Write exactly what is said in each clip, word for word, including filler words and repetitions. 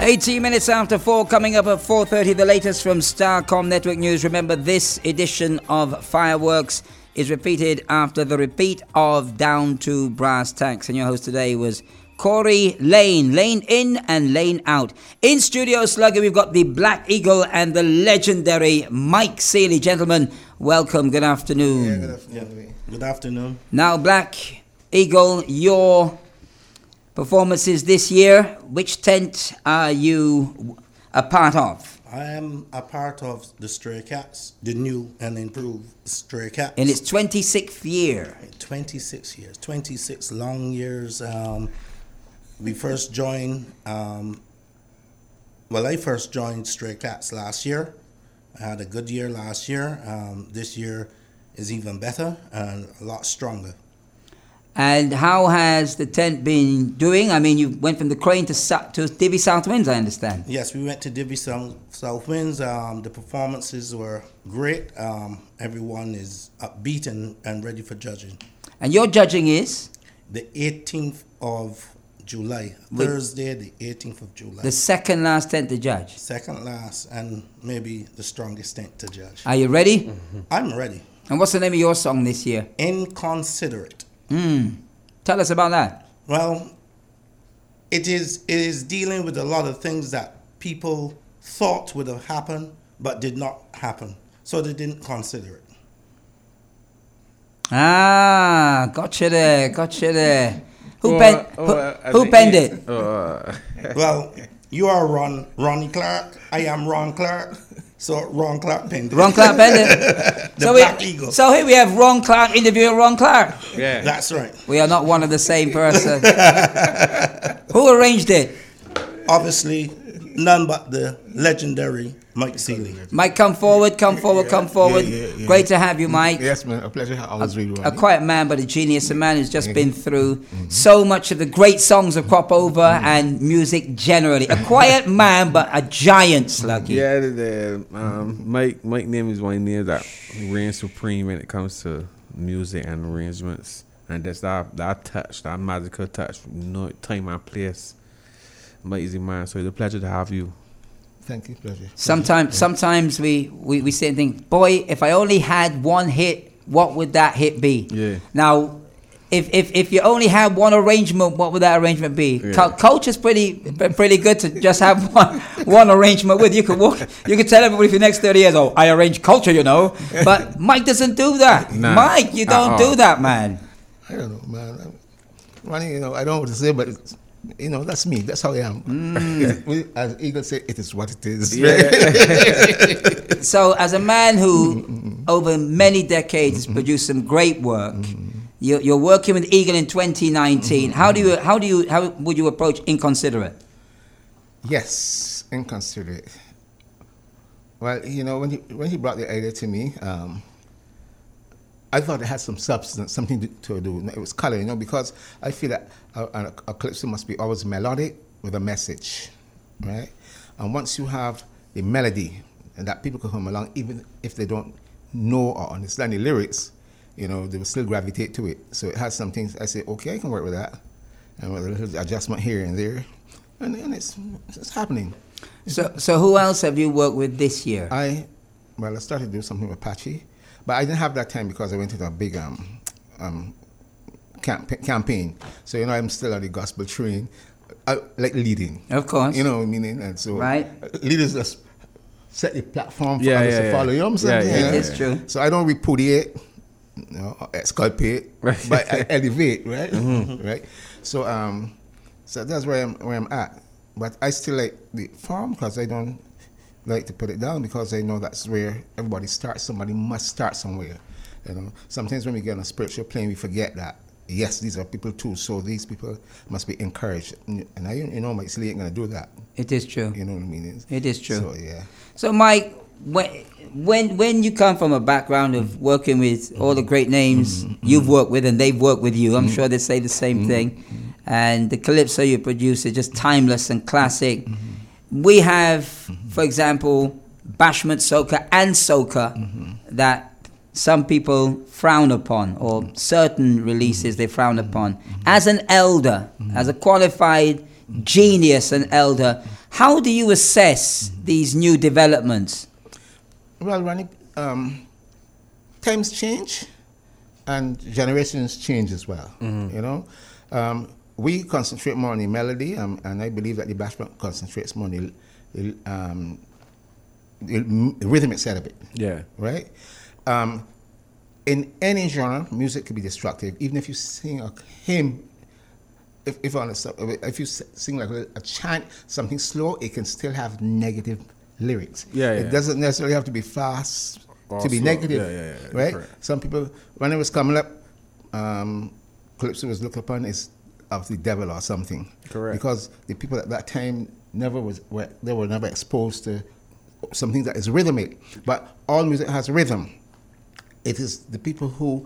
eighteen minutes after four, coming up at four thirty, the latest from Starcom Network News. Remember, this edition of Fireworks is repeated after the repeat of Down to Brass Tacks. And your host today was Corey Lane. Lane in and Lane out. In studio, Slugger, we've got the Black Eagle and the legendary Mike Seeley. Gentlemen, welcome. Good afternoon. Yeah, good afternoon. Yeah. Good afternoon. Now, Black Eagle, your performances this year, which tent are you a part of? I am a part of the Stray Cats, the new and improved Stray Cats. In its twenty-sixth year. twenty-six years, twenty-six long years. Um, we first joined, um, well, I first joined Stray Cats last year. I had a good year last year. Um, this year is even better and a lot stronger. And how has the tent been doing? I mean, you went from the Crane to to Divi South Winds, I understand. Yes, we went to Divi South, South Winds. Um, the performances were great. Um, everyone is upbeat and, and ready for judging. And your judging is? The eighteenth of July, With Thursday, the eighteenth of July. The second last tent to judge? Second last and maybe the strongest tent to judge. Are you ready? Mm-hmm. I'm ready. And what's the name of your song this year? Inconsiderate. Mm. Tell us about that. Well, it is it is dealing with a lot of things that people thought would have happened but did not happen. So they didn't consider it. Ah, gotcha there, gotcha there. Who, Oh, pen, oh, who, uh, who as penned in- it? Uh, Well, you are Ron Ronnie Clark. I am Ron Clark. So Ron Clark penned it. Ron Clark penned it? The so Black we, Eagle. So here we have Ron Clark interviewing Ron Clark. yeah. That's right. We are not one and the same person. Who arranged it? Obviously, none but the legendary Mike Seeley. Mike, come forward, come forward, come forward. yeah, yeah. Great to have you, Mike. Yes, man. A pleasure. I always read A quiet man, but a genius. A man who's just been through so much of the great songs of Crop Over and music generally. A quiet man, but a giant, Sluggy. Yeah, the, the, um, Mike Mike name is one name that reigns supreme when it comes to music and arrangements. And that's that that touch, that magical touch, you know, time and place. Mike is the man, so it's a pleasure to have you. Thank you. Pleasure. Sometimes, sometimes we, we, we sit and think, boy, if I only had one hit, what would that hit be? Yeah. Now, if if, if you only had one arrangement, what would that arrangement be? Yeah. Cul- Culture's pretty pretty good to just have one one arrangement with. You could walk, you could tell everybody for the next thirty years, oh, I arrange Culture, you know. But Mike doesn't do that. Nah. Mike, you don't Uh-uh. do that, man. I don't know, man. Ronnie, you know, I don't know what to say, but it's, you know, that's me. That's how I am. It- As Eagle say, it is what it is. So, as a man who, over many decades, produced some great work, you're, you're working with Eagle in twenty nineteen. How do you, how do you, how would you approach Inconsiderate? Yes, inconsiderate. Well, you know, when he when he brought the idea to me, um, I thought it had some substance, something to, to do. It was color, you know, because I feel that a, a, a calypso must be always melodic with a message, right? And once you have the melody, and that people can come along, even if they don't know or understand the lyrics, you know, they will still gravitate to it. So it has some things I say, okay, I can work with that, and with a little adjustment here and there, and, and it's it's happening. So, so who else have you worked with this year? I, well, I started to do something with Apache, but I didn't have that time because I went into a big um, um, camp- campaign. So, you know, I'm still on the gospel train, I like leading. Of course. You know what I mean? And so Right. leaders just set the platform for Yeah, others yeah, to yeah. follow. You know what I'm saying? Yeah, yeah, It is true. So I don't repudiate, you know, or exculpate, Right. but I elevate, right? Right. So um, so that's where I'm where I'm at. But I still like the farm because I don't like to put it down because I know that's where everybody starts. Somebody must start somewhere. You know, sometimes when we get on a spiritual plane, we forget that. Yes, these are people too. So these people must be encouraged. And I, you know, Mike Seeley ain't gonna do that. It is true. You know what I mean? It is true. So yeah. So, Mike, when when when you come from a background of working with all the great names you've worked with and they've worked with you, I'm sure they say the same thing. And the calypso you produce is just timeless and classic. We have, for example, bashment soca and soca that some people frown upon, or certain releases they frown upon. As an elder, as a qualified Genius and Elder. How do you assess these new developments? Well, Ronnie, um, times change and generations change as well. Mm-hmm. You know, um, we concentrate more on the melody, um, and I believe that the bashment concentrates more on the, the, um, the rhythmic side of it. Yeah. Right? Um, in any genre, music can be destructive. Even if you sing a hymn, if if, on a, if you sing like a, a chant, something slow, it can still have negative lyrics. Yeah, It yeah. doesn't necessarily have to be fast Or to be slow. negative. Yeah, yeah, yeah, right? correct. Some people, when it was coming up, um, Calypso was looked upon as of the devil or something. Correct. Because the people at that time never was were, they were never exposed to something that is rhythmic. But all music has rhythm. It is the people who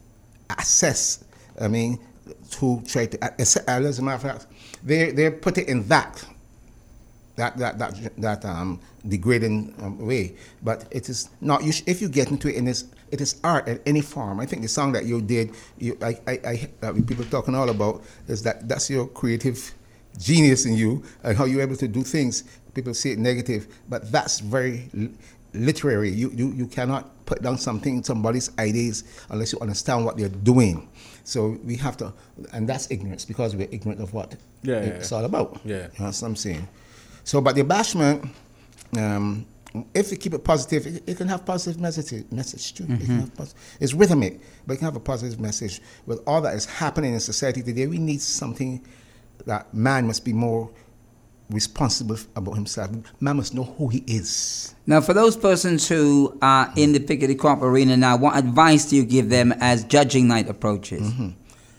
assess, I mean, who try to assess, as a matter of fact, they they put it in that that that that, that um, degrading um, way. But it is not. You sh- if you get into it, in this, it is art in any form. I think the song that you did, you I I, I uh, people talking all about is that that's your creative genius in you and how you're able to do things. People see it negative, but that's very l- literary. You, you you cannot put down something, somebody's ideas, unless you understand what they're doing. So we have to, and that's ignorance, because we're ignorant of what Yeah, it's yeah. all about. Yeah. That's what I'm saying. So, but the bashment, um, if you keep it positive, it, it can have positive message, message too. It can have posi- it's rhythmic, but it can have a positive message. With all that is happening in society today, we need something that man must be more responsible about himself. Man must know who he is. Now, for those persons who are in the Pickety Crop arena now, what advice do you give them as judging night approaches? Mm-hmm.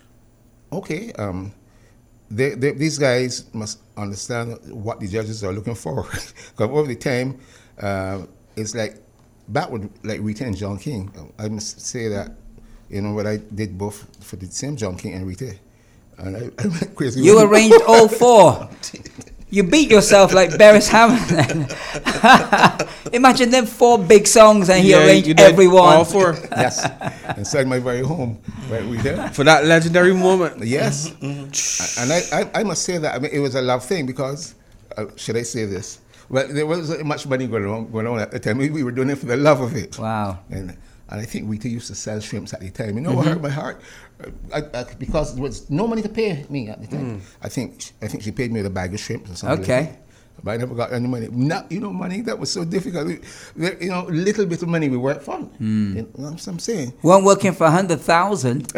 Okay, um, they, they, these guys must understand what the judges are looking for. Because over the time, uh, it's like, back with like Rita and John King, I must say that, you know, what I did both for the same John King and Rita. And I, I went crazy. You arranged all four. You beat yourself like Beres Hammond. Imagine them four big songs and he Yeah, arranged you did every one. all four. Yes, inside my very home, right, Rita. For that legendary moment. Yes, and I, I, I must say that I mean, it was a love thing because, uh, should I say this? Well, there wasn't much money going on, going on at the time. We, we were doing it for the love of it. Wow. And, and I think Rita used to sell shrimps at the time. You know what hurt my heart? I, I, because there was no money to pay me at the time. I think I think she paid me with a bag of shrimps or something. Okay. Like that. But I never got any money. Not, you know, money, that was so difficult. We, we- you know, little bit of money we worked for. You know what I'm saying? Weren't working for one hundred thousand.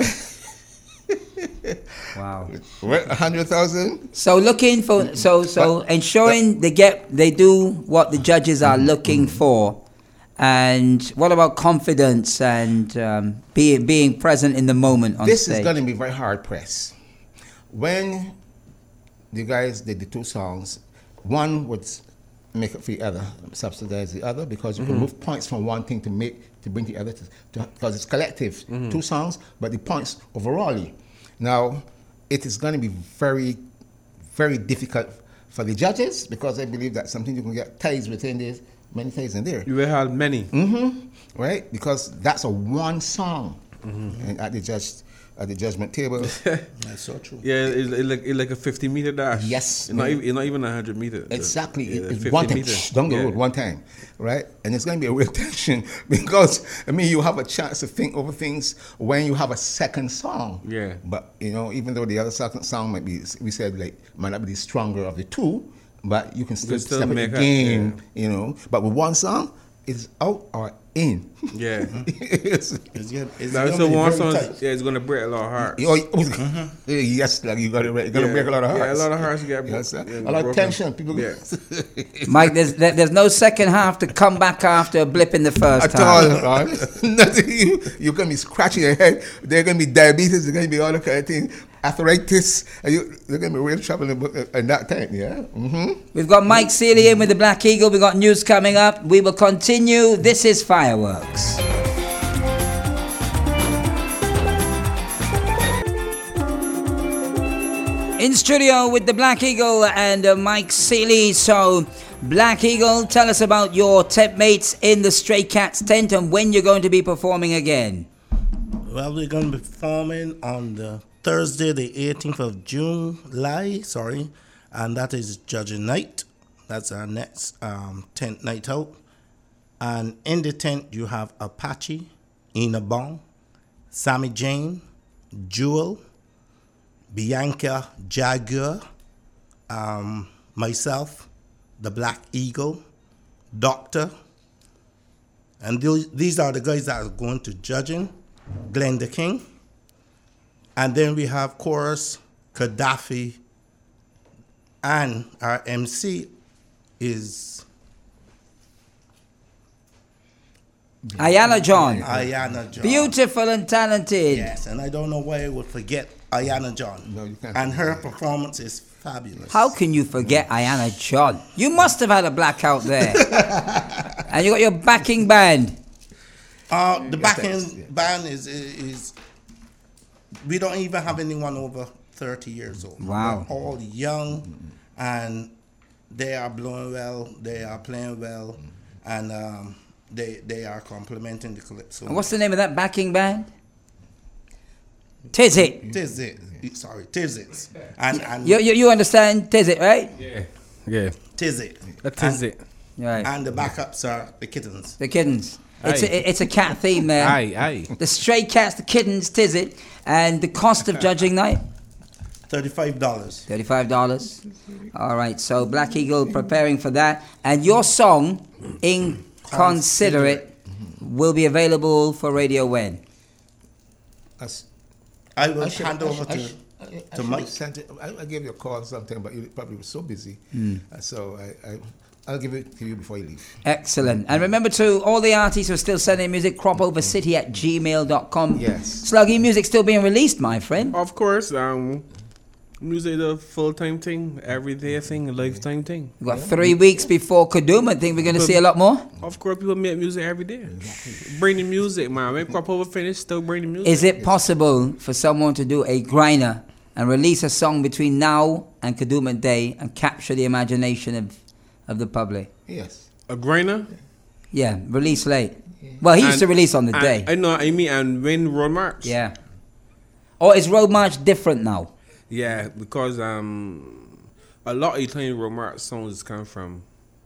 Wow. What, a hundred thousand? So looking for, so so ensuring they get, they do what the judges are looking for. And what about confidence and um, being being present in the moment on This stage? is going to be very hard pressed. When the guys did the two songs, one would make up for the other, subsidize the other, because you can move points from one thing to make to bring the other to, because it's collective, two songs, but the points overall. Now, it is going to be very, very difficult for the judges, because I believe that something you can get ties within this, many ties in there. You will have many. Mm-hmm. Right? Because that's a one song, and at the judge at the judgment table. That's so true. Yeah, it's it like it like a fifty meter dash. Yes, it's not man. even it's not even a hundred meter. Exactly. Yeah, It- it's fifty one time meter. down the Yeah. road, one time, right? And it's going to be a real tension because I mean you have a chance to think over things when you have a second song. Yeah. But you know, even though the other second song might be, we said like might not be the stronger of the two, but you can still, still step make it up, again. You know, but with one song, it's out or in. Yeah. It's- It's, good. It's Now, gonna so be one very song, tight. yeah, it's gonna break a lot of hearts. Oh, yes, like you got to, got to Yeah. break a lot of hearts. Yeah, a lot of hearts get bro- Yes, yeah, a lot of broken. tension. People. Yeah. Mike, there's there, there's no second half to come back after a blip in the first At half. all, right? Nothing. You, you're going to be scratching your head. There's going to be diabetes. There's going to be all that kind of thing. Arthritis. And you, they're going to be real trouble in, in that time, yeah? Mm-hmm. We've got Mike Seeley in with the Black Eagle. We've got news coming up. We will continue. This is Fireworks. In studio with the Black Eagle and uh, Mike Seeley. So, Black Eagle, tell us about your tent mates in the Stray Cats tent and when you're going to be performing again. Well, we're going to be performing on the Thursday, the eighteenth of July, sorry, and that is Judging Night. That's our next um, tent night out. And in the tent, you have Apache, Ina Bong, Sammy Jane, Jewel, Bianca Jaguar, um, myself, the Black Eagle, Doctor. And those, these are the guys that are going to judging, Glenda King. And then we have chorus, Gaddafi, and our M C is Ayana John. Ayana John. Beautiful and talented. Yes, and I don't know why I would forget Ayana John. No, you can't. And her performance is fabulous. How can you forget Ayana John? You must have had a blackout there. And you got your backing band. Uh, the Yeah, backing thanks, yeah. band is, is, we don't even have anyone over thirty years old. Wow. They're all young, and they are blowing well, they are playing well, and um, they they are complementing the calypso. And what's the name of that backing band? Tizit. Tis it. Sorry, tis it. And, and You, you, you understand Tizit, right? Yeah. Yeah. tis it. That and, is it. Right. And the backups are the kittens. The kittens. It's Aye. a, it's a cat theme there. Aye, aye. The stray cats, the kittens, Tizit. And the cost of judging night? thirty-five dollars. thirty-five dollars. All right, so Black Eagle preparing for that. And your song, Inconsiderate, will be available for radio when? As- I will I should- hand I over should- I to, should- I- I to should Mike. have sent it- I, I gave you a call or something, but you probably were so busy. Hmm. Uh, so I, I, I'll give it to you before you leave. Excellent. And remember to all the artists who are still sending music, cropovercity at gmail dot com. Yes. Sluggy, music still being released, my friend. Of course, um, music is a full-time thing, everyday thing, a lifetime thing. We've got three weeks before Kaduma. Think we're going to see a lot more? Of course, people make music every day. Bring the music, man. When Crop Over finish, still bring the music. Is it possible for someone to do a grinder and release a song between now and Kaduma Day and capture the imagination of, of the public? Yes. A grinder? Yeah, release late. Well, he used to And- release on the and- day. I know, I mean, and win Road March. Yeah. Or is Road March different now? Yeah, because um, a lot of the time Road March songs come from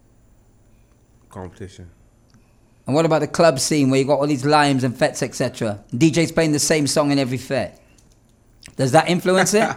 competition. And what about the club scene where you got all these limes and fets, et cetera? D Js playing the same song in every fet. Does that influence it?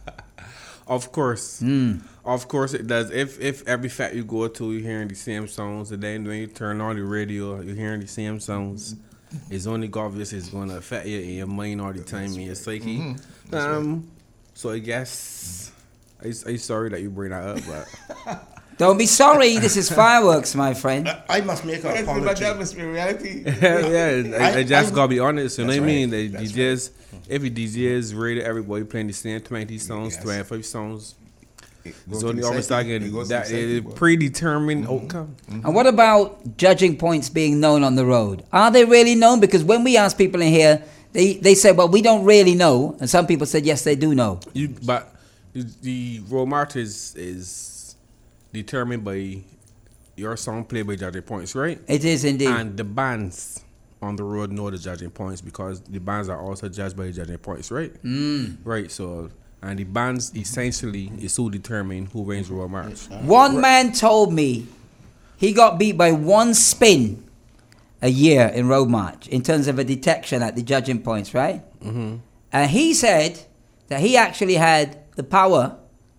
Of course. Hmm. Of course it does. If if every fact you go to, you're hearing the same songs, and then when you turn on the radio, you're hearing the same songs. It's only obvious it's going to affect you in your mind all the time, in your psyche. Mm-hmm. Um, so I guess I, I'm sorry that you bring that up, but Don't be sorry. This is fireworks, my friend. I, I must make an But apology. that must be reality. yeah, I, I I- just I- gotta be honest. You know what I That's mean? right. The That's D Js, every D J is rated everybody playing the same twenty songs, Yes. twenty-five songs. It It's goes to only the always psyche. like It goes to that the psyche, is boy. predetermined Mm-hmm. outcome. And what about judging points being known on the road? Are they really known? Because when we ask people in here, they, they say, well, we don't really know. And some people said, yes, they do know. You, but the, the Road March is is determined by your song played by judging points, right? It is indeed. And the bands on the road know the judging points because the bands are also judged by the judging points, right? Mm. Right. So, and the bands essentially is who determine who wins Road March. One man told me he got beat by one spin a year in Road March in terms of a detection at the judging points, right? Mm-hmm. And he said that he actually had the power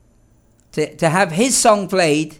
to, to have his song played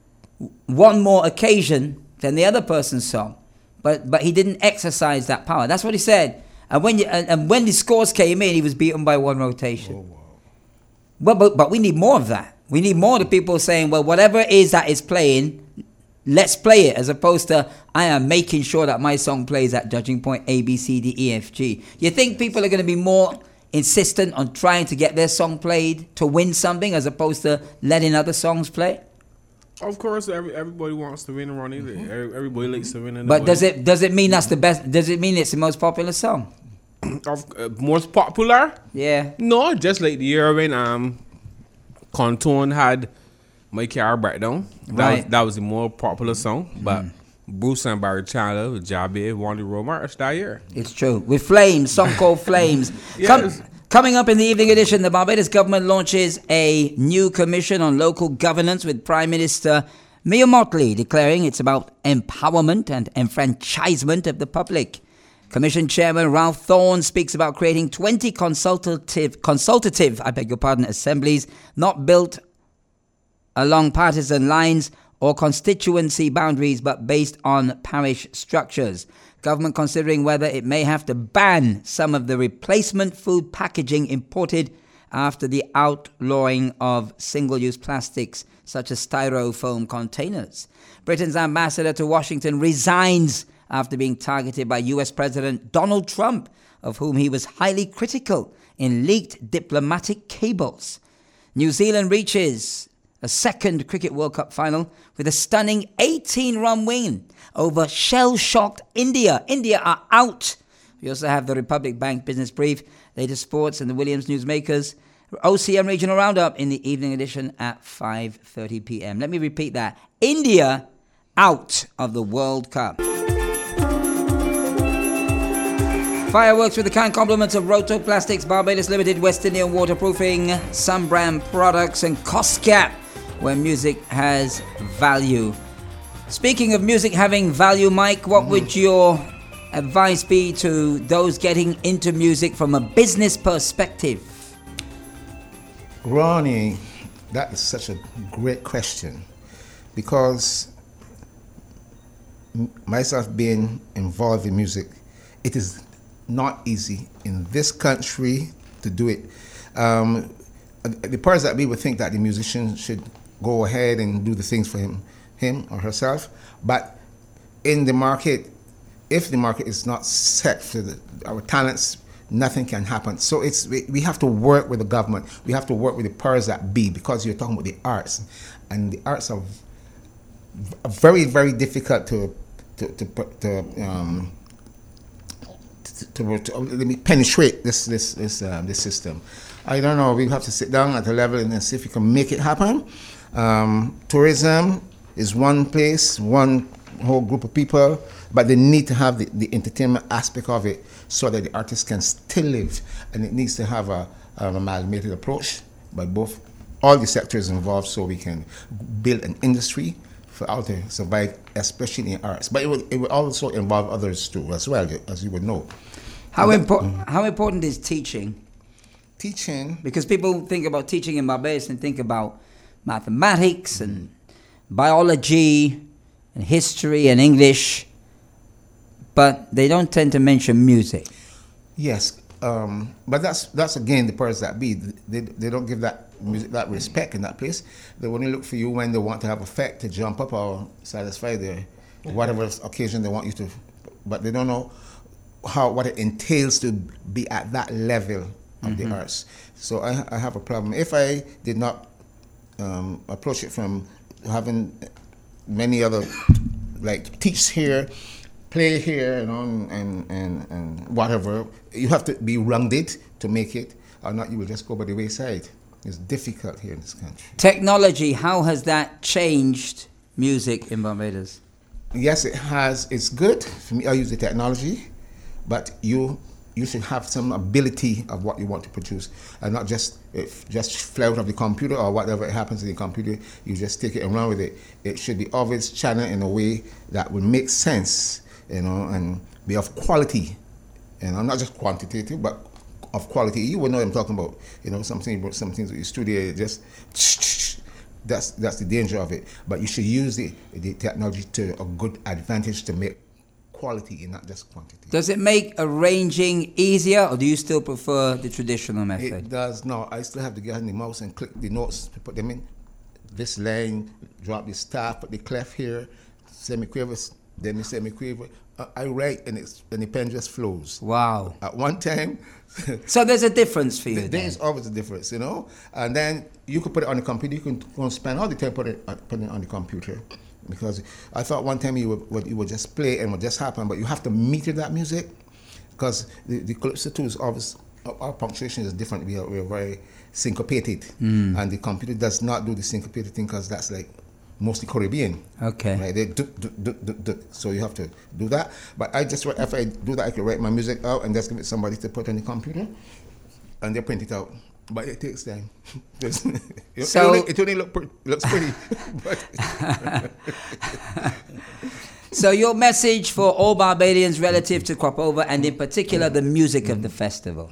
one more occasion than the other person's song. But but he didn't exercise that power. That's what he said. And when you, and, and when the scores came in, he was beaten by one rotation. Oh, wow. But, but but we need more of that. We need more of the people saying, well, whatever it is that is playing, let's play it, as opposed to I am making sure that my song plays at judging point A, B, C, D, E, F, G. You think people are going to be more insistent on trying to get their song played to win something as opposed to letting other songs play? Of course, every, everybody wants to win around either. Every, everybody likes to win. In the But way. does it does it mean that's the best? Does it mean it's the most popular song? Of, uh, most popular? Yeah. No, just like the year when um, Contone had My Car Breakdown. That, Right. was, that was the more popular song. But Bruce and Barry Chandler with Jabby won the Road March that year. It's true. With Flames, song called Flames. Yes. Come, Coming up in the evening edition, the Barbados government launches a new commission on local governance with Prime Minister Mia Mottley declaring it's about empowerment and enfranchisement of the public. Commission Chairman Ralph Thorne speaks about creating twenty consultative, consultative, I beg your pardon, assemblies not built along partisan lines or constituency boundaries but based on parish structures. Government considering whether it may have to ban some of the replacement food packaging imported after the outlawing of single-use plastics such as styrofoam containers. Britain's ambassador to Washington resigns after being targeted by U S President Donald Trump, of whom he was highly critical in leaked diplomatic cables. New Zealand reaches a second Cricket World Cup final with a stunning eighteen-run win over shell-shocked India. India are out. We also have the Republic Bank Business Brief, latest sports, and the Williams Newsmakers. O C M Regional Roundup in the evening edition at five thirty p.m. Let me repeat that. India out of the World Cup. Fireworks with the kind compliments of Roto Plastics, Barbados Limited, West Indian Waterproofing, Sunbrand Products, and Coscap, where music has value. Speaking of music having value, Mike, what mm-hmm. would your advice be to those getting into music from a business perspective? Ronnie, that is such a great question, because myself being involved in music, it is not easy in this country to do it. Um, the powers that be would think that the musician should go ahead and do the things for him, him or herself, but in the market, if the market is not set for the, our talents, nothing can happen. So it's we, we have to work with the government. We have to work with the powers that be, because you're talking about the arts, and the arts are very, very difficult to to to, to um to, to, to let me penetrate this this this um, this system. I don't know. We have to sit down at a level and see if we can make it happen. Um, tourism is one place, one whole group of people, but they need to have the, the entertainment aspect of it so that the artists can still live, and it needs to have a, an amalgamated approach by both all the sectors involved, so we can build an industry for out to survive, especially in arts. But it will, it will also involve others too, as well, as you would know. How important? Mm-hmm. How important is teaching? Teaching, because people think about teaching in Barbados and think about mathematics and biology and history and English, but they don't tend to mention music. Yes, um, but that's that's again the powers that be. They they don't give that music that respect in that place. They only look for you when they want to have effect to jump up or satisfy their whatever occasion they want you to, but they don't know how what it entails to be at that level of mm-hmm. the arts. So I, I have a problem. If I did not um, approach it from having many other, like teach here, play here, you know, and, and, and whatever, you have to be rounded to make it, or not you will just go by the wayside. It's difficult here in this country. Technology, how has that changed music in Barbados? Yes, it has. It's good. For me, I use the technology, but you you should have some ability of what you want to produce, and not just if just fly out of the computer or whatever it happens in the computer, you just take it and run with it. It should be always channeled in a way that will make sense, you know, and be of quality, you know, not just quantitative, but of quality. You will know what I'm talking about, you know, something, some things with your studio, just that's that's the danger of it. But you should use the, the technology to a good advantage to make quality and not just quantity. Does it make arranging easier, or do you still prefer the traditional method? It does. No, I still have to get on the mouse and click the notes to put them in. This line, drop the staff, put the clef here, semiquaver, then the semiquaver. Uh, I write and, it's, and the pen just flows. Wow. At one time. So there's a difference for you. There is always a difference, you know. And then you could put it on the computer. You can go and spend all the time putting it, putting it on the computer. Because I thought one time you would, you would just play and it would just happen, but you have to meter that music, because the, the Calypso two is always, our punctuation is different. We are, we are very syncopated, mm. and the computer does not do the syncopated thing, because that's like mostly Caribbean. Okay. Right? They do, do, do, do, do. So you have to do that. But I just, if I do that, I can write my music out and just give it to somebody to put on the computer. and they print it out. But it takes time. it, So- it, only, it only look, pre- looks pretty. but So your message for all Barbadians relative to Crop Over, and in particular the music of the festival.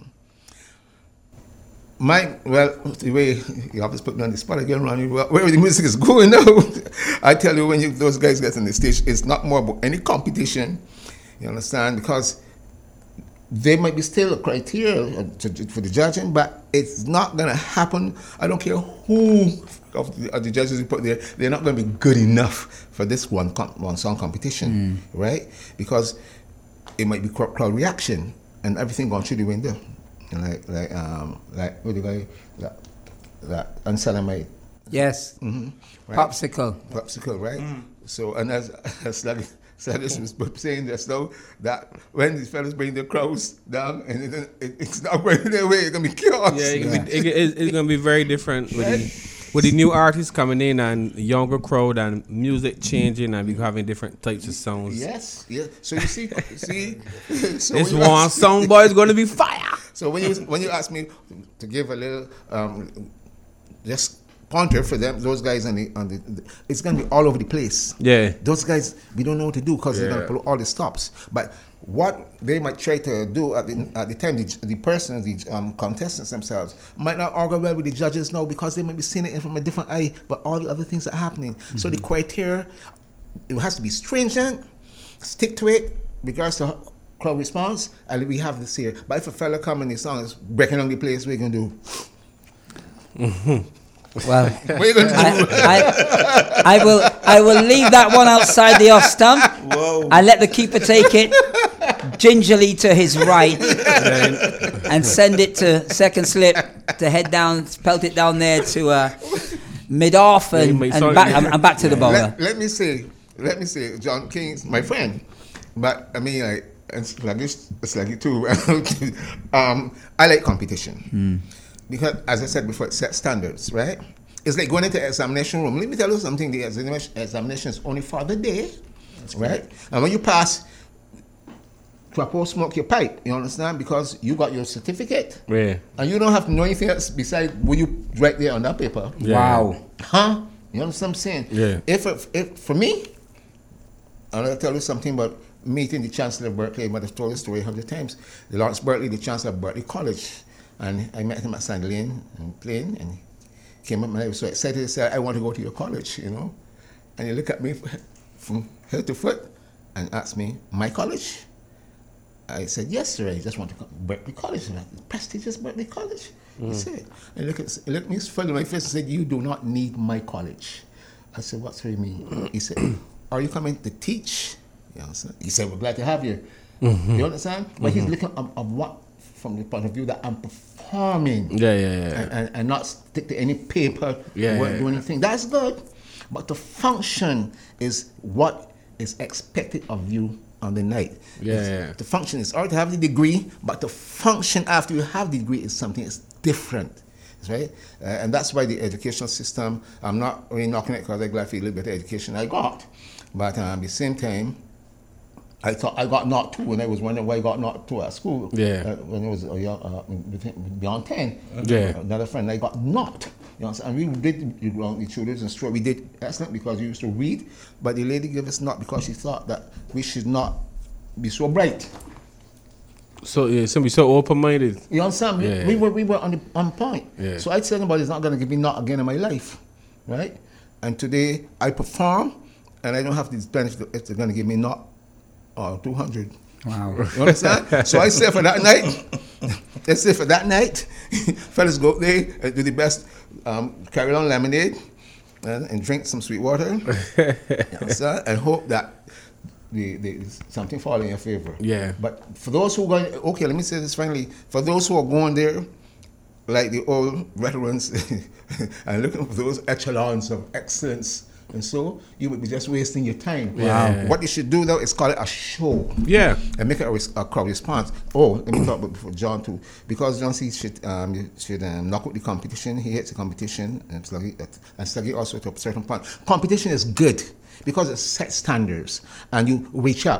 My, well, the way you always put me on the spot again, Ronnie, where where the music is going now, I tell you, when you, those guys get on the stage, it's not more about any competition, you understand, because there might be still a criteria to, to, for the judging, but it's not going to happen. I don't care who of the, of the judges you put there, they're not going to be good enough for this one com- one song competition, mm. right? Because it might be crowd, crowd reaction and everything going through the window. And like, like, um, like, what do you guy, that, that unsalamite. Yes. Mm-hmm. Right? Popsicle. Popsicle, right? Mm. So, and as, as like, Sadis was saying just now, that when these fellas bring their crowds down and it, it, it's not going their way, it's going to be chaos. Yeah, it, Yeah. Be, it, it's, it's going to be very different with the, with the new artists coming in and younger crowd and music changing and we having different types of songs. Yes, yeah. So you see, see, so This when you one ask- song, boy, is going to be fire. So when you when you ask me to give a little, um, just pointer for them, those guys on the on the, the it's going to be all over the place. Yeah. Those guys, we don't know what to do because they're going Yeah. to pull all the stops. But what they might try to do at the, at the time, the, the person, the um, contestants themselves, might not argue well with the judges now because they might be seeing it from a different eye, but all the other things are happening. Mm-hmm. So the criteria, it has to be stringent, stick to it, regards to crowd response, and we have this here. But if a fella come and the song is breaking on the place, what are you going to do? Well, What are you going to do? I, I, I will I will leave that one outside the off stump. Whoa. I let the keeper take it gingerly to his right and send it to second slip to head down, pelt it down there to uh, mid off Yeah, you and, may- and sorry. back, I'm, I'm back to the bowler. Let, let me say, let me say, John King's my friend, but I mean, like, it's like this, it's like it too. um, I like competition because, as I said before, it sets standards, right? It's like going into the examination room. Let me tell you something: the examination, examination is only for the day, right? And when you pass, propose smoke your pipe. You understand? Because you got your certificate, Yeah. and you don't have to know anything else besides what you write there on that paper. Yeah. Wow. Huh? You understand what I'm saying? Yeah. If, if, if for me, I'll tell you something about meeting the Chancellor of Berkeley. I might have told the story a hundred times. The Lawrence Berkeley, the Chancellor of Berkeley College. And I met him at Sandy Lane and playing, and he came up and I was so excited. He said, I want to go to your college, you know. And he looked at me from head to foot and asked me, my college? I said, yes, sir. I just want to come to Berkeley College. And I said, prestigious Berkeley College. He said, and look at, he looked me full in my face and said, you do not need my college. I said, what's what you mean? He said, are you coming to teach? You understand? He said, we're glad to have you. You understand? But he's looking of, of what, from the point of view that I'm performing. Yeah, yeah, yeah. And, and, and not stick to any paper, Yeah, work, yeah, do yeah. anything. That's good. But the function is what is expected of you on the night. Yeah, It's- yeah. The function is all right to have the degree, but the function after you have the degree is something that's different. Right? Uh, and that's why the educational system, I'm not really knocking it because I'm glad for a little bit of education I got. But um, at the same time, I thought I got knocked too when I was wondering why I got knocked too at school. Yeah. Uh, when I was uh, young, uh, beyond ten. Yeah. Another friend, I got knocked. You know, and we did the, the children's and story. We did excellent because we used to read, but the lady gave us knocked because she thought that we should not be so bright. So, yeah, so be so open-minded. You understand? We- Yeah. We were we were on the on point. Yeah. So I tell anybody it's not going to give me knock again in my life, right? And today I perform, and I don't have this benefit if they're going to give me knock or two hundred. Wow. You understand? So I say for that night, let's say for that night, fellas go up there and do the best, um, carry on lemonade and, and drink some sweet water. You understand? And hope that the, the, something fall in your favor. Yeah. But for those who are going, okay, let me say this finally. For those who are going there, like the old veterans, and looking for those echelons of excellence, and so you would be just wasting your time. Yeah. Wow. What you should do though is call it a show. Yeah. And make it a, res- a crowd response. Oh, let me talk about before John too, because John C should um, should um, knock out the competition. He hates the competition, and Sluggy, and Sluggy also to a certain point. Competition is good because it sets standards, and you reach up.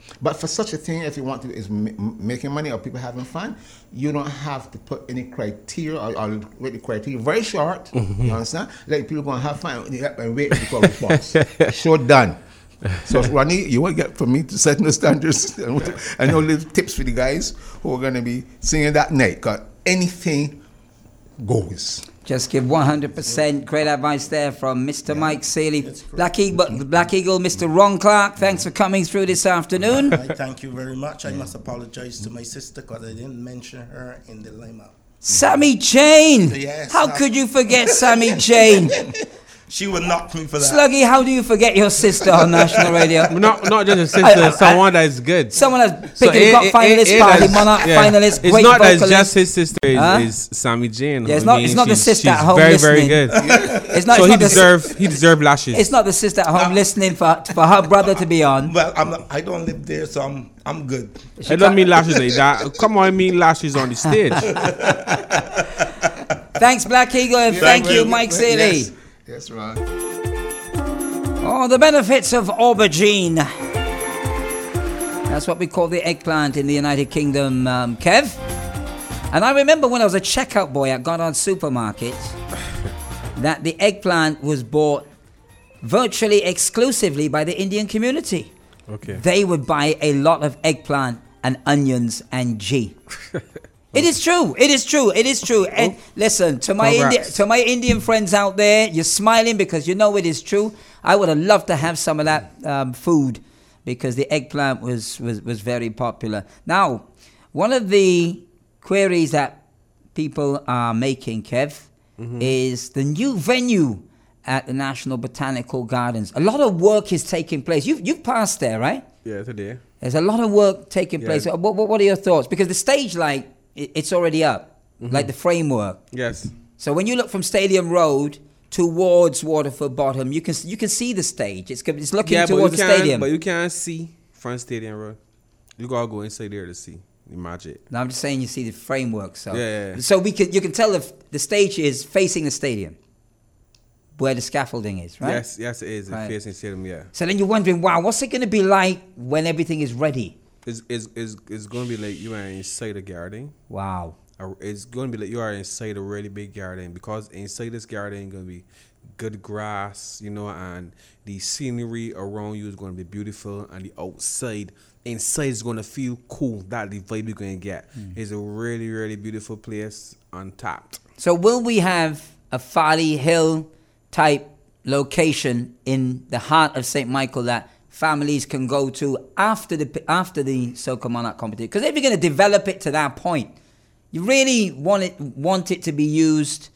But for such a thing, if you want to, is ma- making money or people having fun, you don't have to put any criteria or, or with the criteria very short. Mm-hmm. You understand? Let people go and have fun and wait for response. Show done. So Ronnie, you want to get for me to set the standards and no little tips for the guys who are going to be singing that night. Because anything goes. Just give one hundred percent. Great advice there from Mister Yeah, Mike Saley. Black Eagle, Black Eagle, Mister Ron Clark, thanks for coming through this afternoon. I thank you very much. I must apologize to my sister because I didn't mention her in the lineup. Sammy Jane. Yes. How could you forget Sammy Jane? She would knock me for that. Sluggy, how do you forget your sister on national radio? Not not just a sister, I, I, someone that is good. Someone that's So picking it- up it- finalist it- it party, is- monarch yeah. finalist, It's great not that vocalist. it's just his sister, is, Huh? is Sammy Jane. Yeah, it's I not- mean, it's not the she's- sister at she's home very, listening. very good. It's not, So it's he not the, deserve he deserve lashes. it's not the sister at home listening for for her brother to be on. Well, I'm not, I don't live there, so I'm I'm good. I don't mean lashes like that. Come on, I mean lashes on the stage. Thanks, Black Eagle, and thank you, you. Mike Saley. Yes, yes, Ron. Oh, the benefits of aubergine. That's what we call the eggplant in the United Kingdom, um, Kev. And I remember when I was a checkout boy at Goddard Supermarket that the eggplant was bought virtually exclusively by the Indian community. Okay. They would buy a lot of eggplant and onions and ghee. It is true. It is true. It is true. And listen, to my Indi- Congrats. to my Indian friends out there, you're smiling because you know it is true. I would have loved to have some of that um, food because the eggplant was, was, was very popular. Now, one of the queries that people are making, Kev, mm-hmm. is the new venue at the National Botanical Gardens. A lot of work is taking place. You've, you've passed there, right? Yeah, today. There's a lot of work taking Yeah. place. What, what, what are your thoughts? Because the stage light, it, it's already up, Mm-hmm. like the framework. Yes. So when you look from Stadium Road towards Waterford Bottom, you can you can see the stage. It's it's looking Yeah, but you towards the can't. stadium. But you can't see front Stadium Road. You gotta go inside there to see. Imagine. Now I'm just saying you see the framework. So Yeah, yeah, yeah. so we can you can tell if the stage is facing the stadium, where the scaffolding is, right? Yes, yes, it is. Right. It's facing Stadium. Yeah. So then you're wondering, wow, what's it going to be like when everything is ready? It's it's it's, it's gonna be like you are inside a garden. Wow. Uh, It's gonna be like you are inside a really big garden because inside this garden gonna be good grass, you know, and the scenery around you is gonna be beautiful, and the outside inside is gonna feel cool. That the vibe you're gonna get. Mm. It's a really really beautiful place, untapped. So will we have a Farley Hill type location in the heart of Saint Michael that families can go to after the after the Soca Monarch competition? Because if you're going to develop it to that point, you really want it want it to be used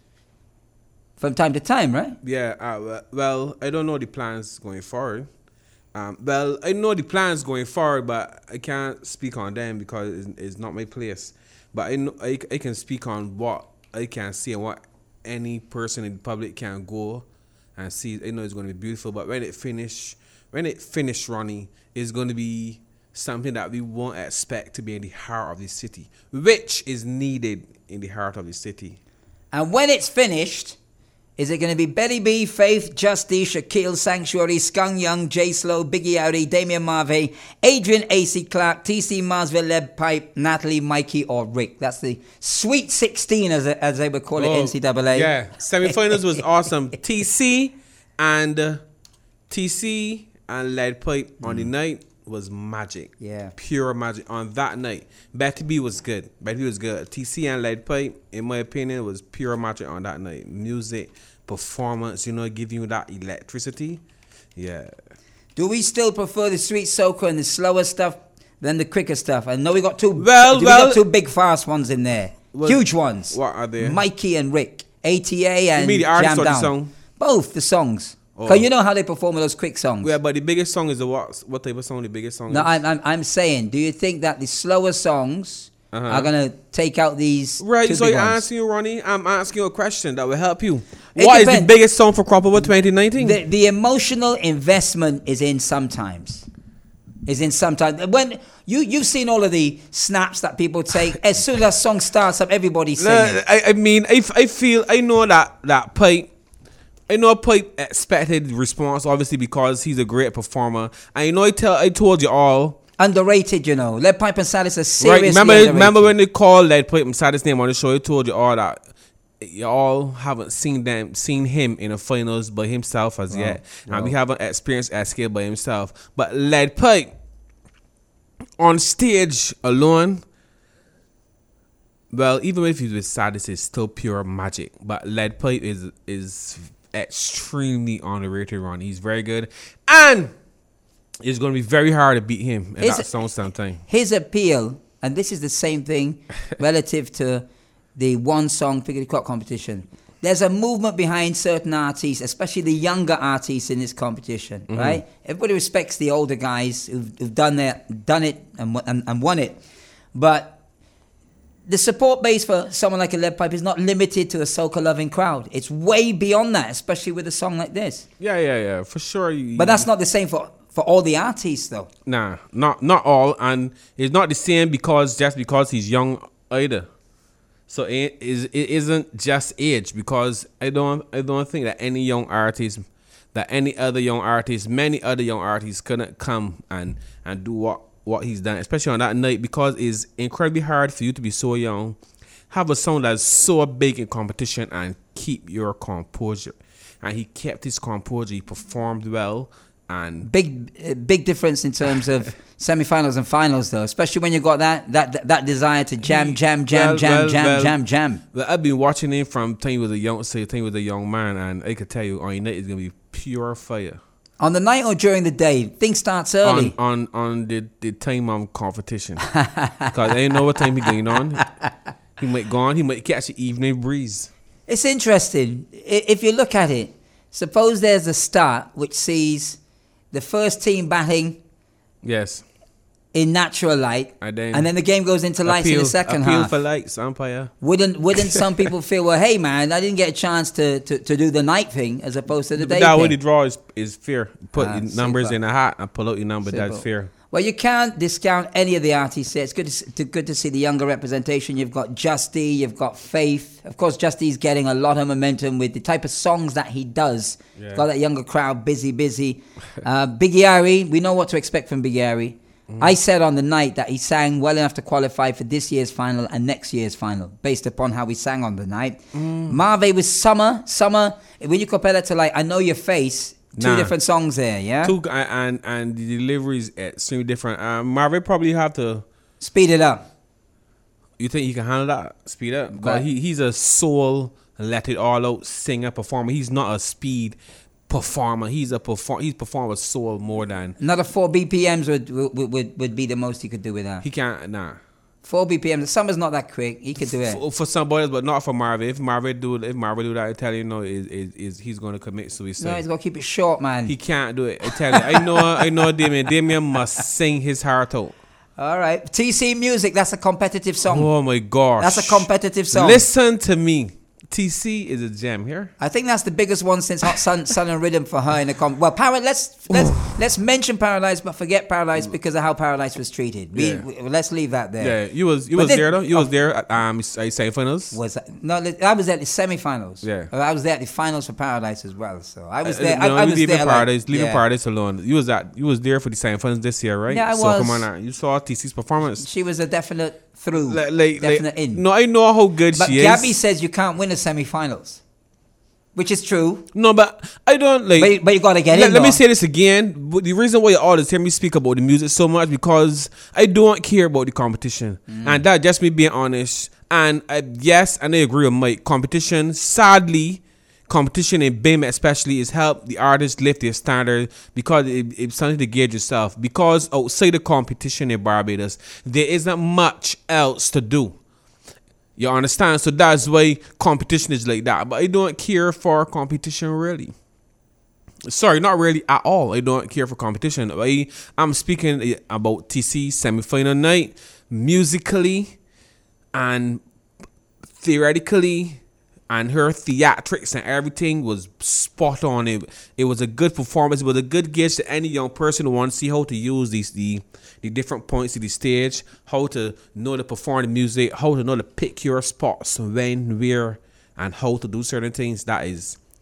from time to time, right? Yeah. Uh, well- well, I don't know the plans going forward. Um, well, I know the plans going forward, but I can't speak on them because it's, it's not my place. But I, know, I I can speak on what I can see and what any person in the public can go and see. I know it's going to be beautiful, but when it finish, when it finish running, it's going to be something that we won't expect to be in the heart of the city, which is needed in the heart of the city. And when it's finished, is it going to be Betty B, Faith, Justy, Shaquille, Sanctuary, Skung Young, J Slow, Biggie Audi, Damian Marvey, Adrian A C Clark, T C Marsville, Leb Pipe, Natalie, Mikey, or Rick? That's the Sweet sixteen, as, as they would call it, Oh, N C double A. Yeah, semifinals was awesome. T C and uh, T C and Lead Pipe on the night was magic. Yeah. Pure magic on that night. Betty B was good. Betty B was good. T C and Lead Pipe, in my opinion, was pure magic on that night. Music, performance, you know, giving you that electricity. Yeah. Do we still prefer the sweet soca and the slower stuff than the quicker stuff? I know we got two. Well, we well- got two big fast ones in there, Well, huge ones. what are they? Mikey and Rick, A T A and You mean the artist Jam or the Down. song? Both the songs. Oh. Cause you know how they perform those quick songs. Yeah, but the biggest song is the what? What type of song the biggest song No, is? I'm, I'm I'm saying, do you think that the slower songs Uh-huh. are gonna take out these Right, two so big you're ones? asking you, Ronnie, I'm asking you a question that will help you. It What is the depends. biggest song for Crop Over twenty nineteen? The, the emotional investment is in sometimes. Is in sometimes. When you, you've seen all of the snaps that people take, as soon as that song starts up, everybody's singing. No, I, I mean, I, I feel, I know that, that Pipe, I know Pipe expected response, obviously, because he's a great performer. And you know, I tell, I told you all underrated, you know. Lead Pipe and Silas are seriously Right, remember, underrated. remember when they called Lead Pipe and Silas name on the show? He told you all that you all haven't seen them, seen him in the finals by himself as Wow. yet, Wow. and we haven't experienced that scale by himself. But Lead Pipe on stage alone, well, even if he's with Silas, it's still pure magic. But Lead Pipe is is extremely underrated. Ron, he's very good, and it's going to be very hard to beat him at Is that it- song sometime. His appeal, and this is the same thing relative to the one song Figure the Clock competition. There's a movement behind certain artists, especially the younger artists in this competition, Mm-hmm. right? Everybody respects the older guys who've, who've done their, done it and, wo- and and won it, but the support base for someone like a Lead Pipe is not limited to a soca-loving crowd. It's way beyond that, especially with a song like this. Yeah, yeah, yeah, for sure. You- But that's not the same for, for all the artists, though. Nah, not not all, and it's not the same because just because he's young either. So it is it isn't just age, because I don't I don't think that any young artist, that any other young artist, many other young artists couldn't come and and do what what he's done, especially on that night, because it's incredibly hard for you to be so young, have a song that's so big in competition and keep your composure. And he kept his composure. He performed well. And Big, uh, big difference in terms of semi-finals and finals, though. Especially when you got that that that desire to jam, jam, jam, Well, jam, well, jam, well, jam, jam. Well, I've been watching him from time he was a young, say time he was a young man, and I could tell you on night is gonna be pure fire. On the night or during the day, things starts early. On on on the, the time of competition, because I ain't know what time he going on. He might go on. He might catch the evening breeze. It's interesting. I- If you look at it, suppose there's a start which sees the first team batting Yes. in natural light, And then, and then the game goes into lights in the second appeal half. for lights, umpire. Wouldn't wouldn't some people feel, well, hey man, I didn't get a chance to, to, to do the night thing as opposed to the But day that thing. way the draw is, is fair. Put Ah, your numbers super. in a hat and pull out your number. Simple. That's fair. Well, you can't discount any of the artists here. It's good to, s- to good to see the younger representation. You've got Justy, you've got Faith. Of course, Justy's getting a lot of momentum with the type of songs that he does. Yeah. Got that younger crowd busy, busy. Uh, Biggie Ari, we know what to expect from Biggie Ari. Mm. I said on the night that he sang well enough to qualify for this year's final and next year's final, based upon how he sang on the night. Mm. Marvey with Summer. Summer, when you compare that to like I Know Your Face, two Nah. different songs there, yeah? Two and and, and the delivery is extremely different. Um, Marvin probably have to. Speed it up. You think he can handle that? Speed up. Because Right. he, he's a soul, let it all out singer, performer. He's not a speed performer. He's a perform. He's performed with soul more than Another four B P Ms would, would would would be the most he could do with that. he can't. Nah. Four B P Ms. Summer's not that quick. He could do it. For, for somebody else, but not for Marvin. If Marvin do, if Marvin do that, I tell you, no, is is, is he's going to commit suicide. No, he's got to keep it short, man. He can't do it. I tell you, I know, I know, Damien. Damien must sing his heart out. All right. T C Music, that's a competitive song. Oh my gosh, That's a competitive song. Listen to me. T C is a gem here. I think that's the biggest one since Hot Sun, Sun and Rhythm for her in the com. Well, Para- let's let's let's mention Paradise, but forget Paradise because of how Paradise was treated. We, Yeah. we- let's leave that there. Yeah, you was you But was then- there though. You oh. was there at um I say finals. Was that, no? I was at the semi-finals. Yeah. I was there at the finals for Paradise as well. So I was Uh, there. no, I, I we was leaving there. Paradise, like, leaving yeah. Paradise alone. You was at you was there for the same finals this year, right? Yeah, I so was. come on now. You saw T C's performance. She was a definite through, Like, like, definite like, in. No, I know how good But she Gabby is. says you can't win a semi-finals, which is true. No, but I don't like. But, but you got to get let, in. let me though. say this again. But the reason why you always hear me speak about the music so much because I don't care about the competition, Mm. and that just me being honest. And uh, yes, and I agree with Mike. Competition, sadly, competition in B I M especially is help the artists lift their standard because it, it's something to gauge yourself. Because outside the competition in Barbados, there isn't much else to do. You understand? So that's why competition is like that. But I don't care for competition really. Sorry, not really at all. I don't care for competition. I, I'm speaking about T C semi-final night, musically and theoretically, and her theatrics and everything was spot on. It it was a good performance. It was a good gauge to any young person who wants to see how to use these the the different points of the stage, how to know to perform the music, how to know to pick your spots, when, where, and how to do certain things. That is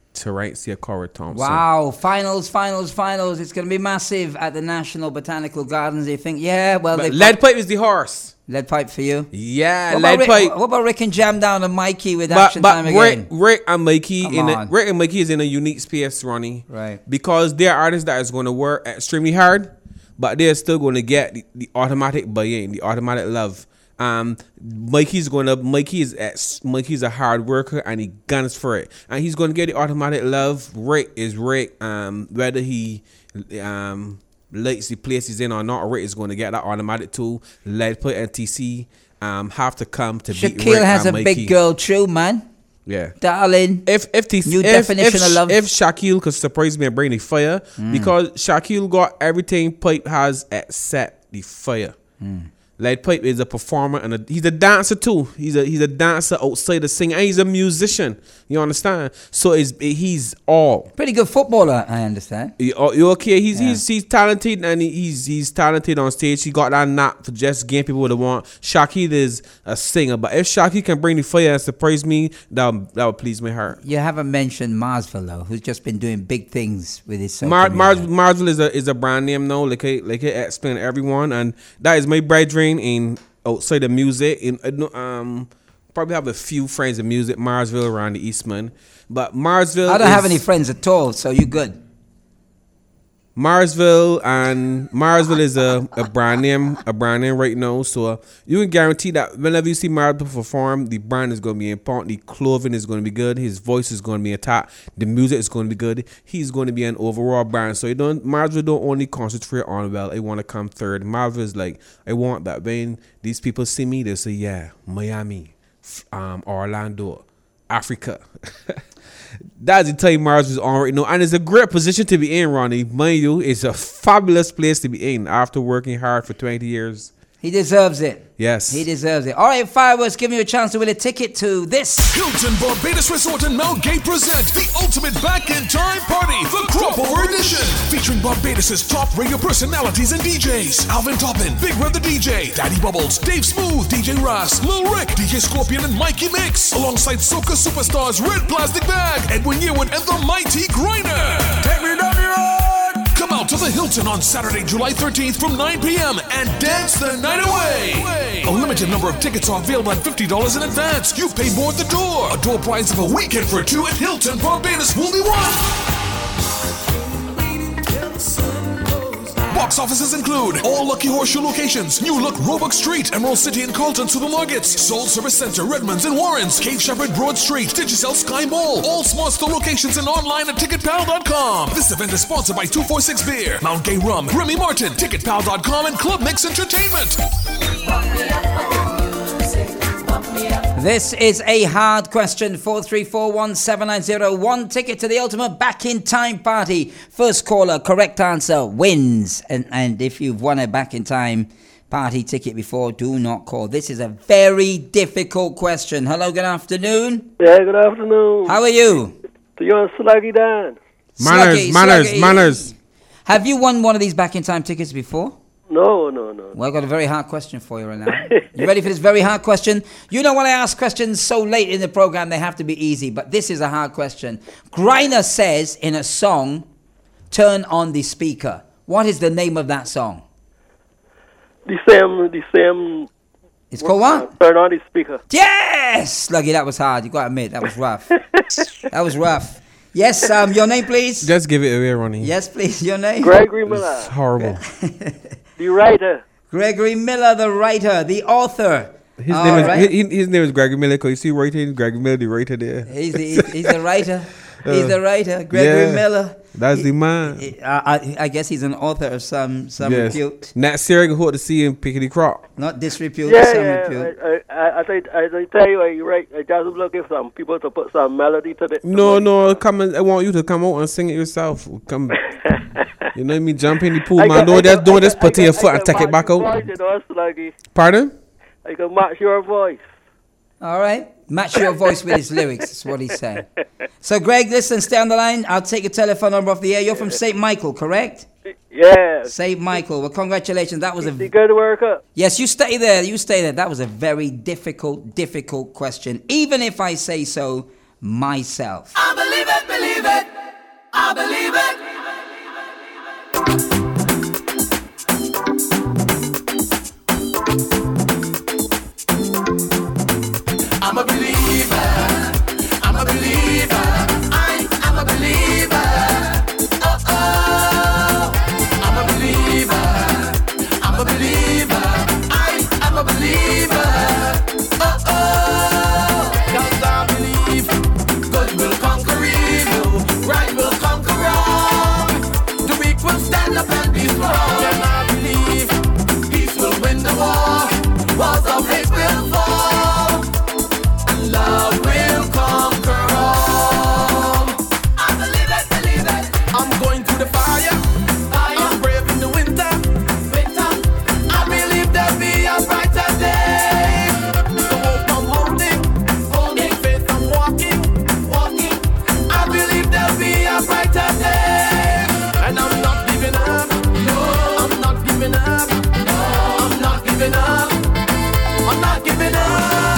Terentia Corey Thompson. Wow, finals, finals, finals. It's going to be massive at the National Botanical Gardens. They think, yeah, well, But they Lead Pipe is the horse. lead pipe for you. Yeah, What Lead about, Rick, Pipe. what about Rick and Jam Down and Mikey with But, Action but Time Rick, again? Rick and Mikey Come in a, on. Rick and Mikey is in a unique space, Ronnie. Right. Because they're artists that is going to work extremely hard, but they're still going to get the, the automatic buy-in, the automatic love. Um, Mikey's going to Mikey is at, Mikey's a hard worker and he guns for it, and he's going to get the automatic love. Rick is Rick. Um, whether he um likes the place he's in or not, Rick is going to get that automatic too. Lead Pipe and T C um have to come to beat Rick Shaquille has a and Mikey. big girl too, man. Yeah. Darling. If if T C, New if, definition if, of love. if Shaquille could surprise me and bring the fire, because Shaquille got everything Pipe has except the fire. Lead Pipe is a performer and a, he's a dancer too. He's a he's a dancer outside the singing, and he's a musician. You understand? So it's, he's all. Pretty good footballer, I understand. You, you okay? He's Yeah. he's he's talented and he- he's he's talented on stage. He got that knack for just getting people what they want. Shaquille is a singer, but if Shaquille can bring the fire and surprise me, that would, that would please my heart. You haven't mentioned Marsville, though, who's just been doing big things with his social Mar- Mar- media. Marsville is a is a brand name now. Like I like I explained to everyone, and that is my brethren in outside of music. In uh, no, um, probably have a few friends in music. Marsville around the Eastman, but Marsville. I don't is, have any friends at all, so you good. Marsville and Marsville is a, a brand name, a brand name right now. So uh, you can guarantee that whenever you see Marsville perform, the brand is going to be important. The clothing is going to be good. His voice is going to be intact. The music is going to be good. He's going to be an overall brand. So you don't Marsville don't only concentrate on, well, I want to come third. Marsville is like, I want that. When these people see me, they say, yeah, Miami, f- um, Orlando, Africa. That's the time Mars is on right now, and it's a great position to be in, Ronnie. Mind you, it's a fabulous place to be in after working hard for twenty years. He deserves it. Yes. He deserves it. All right, Fireworks, give me a chance to win a ticket to this. Hilton Barbados Resort and Mount Gay present the ultimate back in time party, the Crossover Edition, featuring Barbados' top radio personalities and D Js: Alvin Toppin, Big Red the D J, Daddy Bubbles, Dave Smooth, D J Ras, Lil Rick, D J Scorpion, and Mikey Mix, alongside soca superstars Red Plastic Bag, Edwin Yearwood, and the Mighty Griner. Take me down the road. Come out to the Hilton on Saturday, July thirteenth from nine p.m. and dance the night away. A limited number of tickets are available at fifty dollars in advance. You pay more at the door. A door prize of a weekend for two at Hilton Barbados only one. Box offices include all Lucky Horseshoe locations, New Look, Roebuck Street, Emerald City and Carlton Supermarkets, Soul Service Center, Redmonds and Warrens, Cape Shepherd, Broad Street, Digicel Sky Mall, all small store locations and online at ticket pal dot com. This event is sponsored by two forty-six Beer, Mount Gay Rum, Remy Martin, ticket pal dot com, and Club Mix Entertainment. This is a hard question. four three four one seven nine zero. One ticket to the ultimate back in time party. First caller, correct answer, wins. And, and if you've won a back in time party ticket before, do not call. This is a very difficult question. Hello, good afternoon. Yeah, good afternoon. How are you? To you and Sluggy Dan. Manners, Sluggy, manners, Sluggy. manners. Have you won one of these back in time tickets before? No, no, no. Well, I've got a very hard question for you right now. You ready for this very hard question? You know when I ask questions so late in the program, they have to be easy, but this is a hard question. Griner says in a song, turn on the speaker. What is the name of that song? The same, the same. It's called what? Turn on the speaker. Yes! Sluggy, that was hard. You got to admit, that was rough. That was rough. Yes, um, your name, please? Just give it away, Ronnie. Yes, please, your name? Gregory Miller, It's horrible. the writer. Gregory Miller, the writer, the author. His All name is right. his, his name is Gregory Miller. Cause you see right here, Gregory Miller, the writer there. He's the, he's the writer. He's the writer, Gregory Yeah. Miller. That's the man. I, I, I guess he's an author of some some Yes. repute. Nat Serigan hope to see him pickety crop. Not disrepute, Yeah, some yeah. repute. I, I, I, as I, as I tell you, I write. I just looking for some people to put some melody to it. No, no, come and I want you to come out and sing it yourself. Come, you know what I mean? Jump in the pool, man. Don't just don't just put in your foot and take it back out. Voice, you know, Sluggy. Pardon? I can match your voice. All right. Match your voice with his lyrics. That's what he's saying. So, Greg, listen, stay on the line. I'll take your telephone number off the air. You're from Saint Michael, correct? Yeah. Saint Michael. Well, congratulations. That was a... The good work up. Yes, you stay there. You stay there. That was a very difficult, difficult question. Even if I say so myself. I believe it, believe I believe it. I'm a believer. I'm a believer. I am a believer. Oh oh. I'm a believer. I'm a believer. I am a believer. Oh oh. 'Cause I believe good will conquer evil, right will conquer wrong. The weak will stand up and be strong. And I believe peace will win the war. Walls of hate will fall. Love will conquer all. I believe it, believe it. I'm going through the fire. fire. I'm brave in the winter. winter. I believe there'll be a brighter day. The hope I'm holding, holding. In faith I'm walking, walking. I believe there'll be a brighter day. And I'm not giving up. No, I'm not giving up. No, I'm not giving up. I'm not giving up.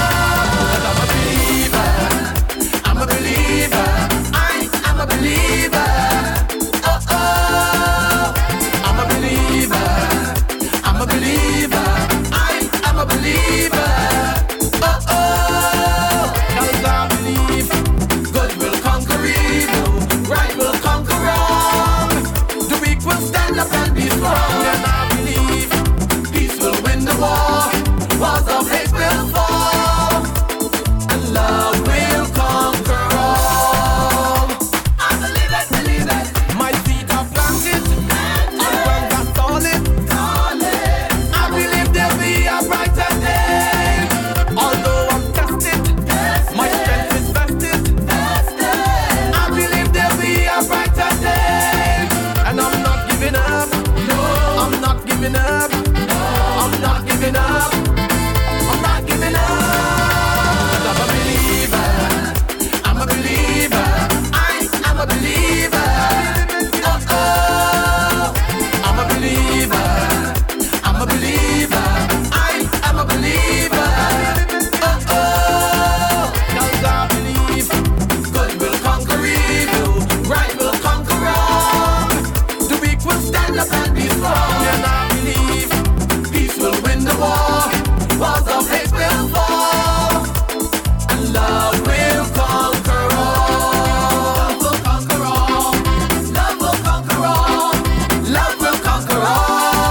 I'm a believer, I am a believer. Oh oh, I'm a believer, I'm a believer, I am a believer. Oh oh, 'cause I believe good will conquer evil, right will conquer wrong. The weak will stand up and be strong. And I believe peace will win the war. Walls of hate will fall. And love will conquer all. I believe it, believe it. My feet are planted on ground that's solid. I believe there'll be a brighter day. Although I'm tested, my strength is vested. I believe there'll be a brighter day. And I'm not giving up. No, I'm not giving up. I'm not giving up. I'm not giving up. I'm a believer. I'm a believer. I am a believer. Oh oh. I'm a believer. I'm a believer. I am a believer. Oh oh. 'Cause I believe good will conquer evil, right will conquer wrong. The weak will stand up and be strong. And I believe peace will win the war. Walls of hate will fall. And love will conquer all. Love will conquer all. Love will conquer all. Love will conquer all.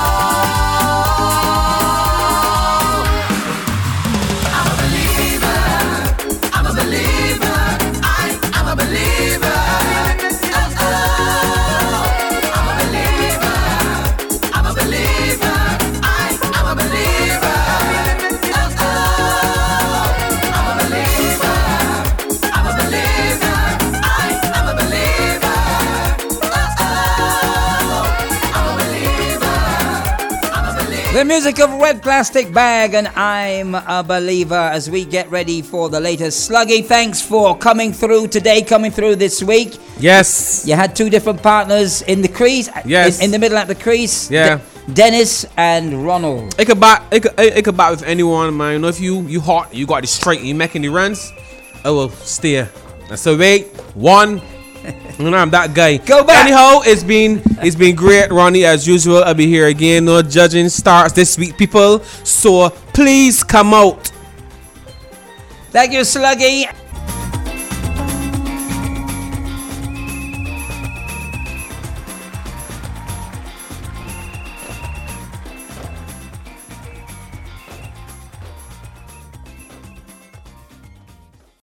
I'm a believer. I'm a believer. I am a believer. Oh oh. I'm a believer. I'm a believer. I am a believer. Oh oh. I'm a believer. I'm a believer. I am a believer. Oh oh. I'm a believer. I'm a believer. The music of Red Plastic Bag and I'm a Believer as we get ready for the latest. Sluggy, thanks for coming through today, coming through this week. Yes. You had two different partners in the crease. Yes. In, in the middle at the crease. Yeah. De- Dennis and Ronald. It could bat. It could. It, it could bat with anyone, man. You know, if you you hot, you got it straight, you making the runs. I will steer. So wait, one. You know, I'm that guy. Go back. Anyhow, it's been it's been great, Ronnie, as usual. I'll be here again. No judging starts this week, people. So please come out. Thank you, Sluggy.